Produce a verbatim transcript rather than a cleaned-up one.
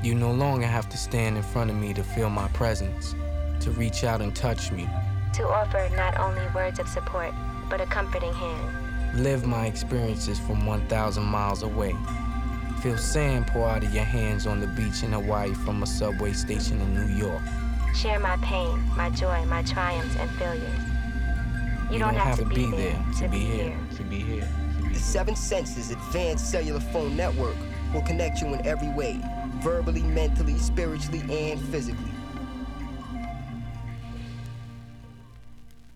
You no longer have to stand in front of me to feel my presence, to reach out and touch me. To offer not only words of support, but a comforting hand. Live my experiences from one thousand miles away. Feel sand pour out of your hands on the beach in Hawaii from a subway station in New York. Share my pain, my joy, my triumphs and failures. You, You don't, don't have, have to to be be there there to be here. To be here. To be The here. Seven Senses Advanced Cellular Phone Network will connect you in every way, verbally, mentally, spiritually, and physically.